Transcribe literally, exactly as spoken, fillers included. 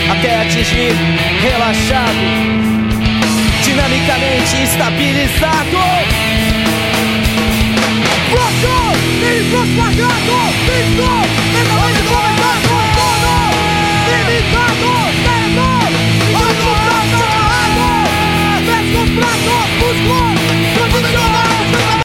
até atingir relaxado, dinamicamente estabilizado. Próximo! Vem pro quadrado! Vem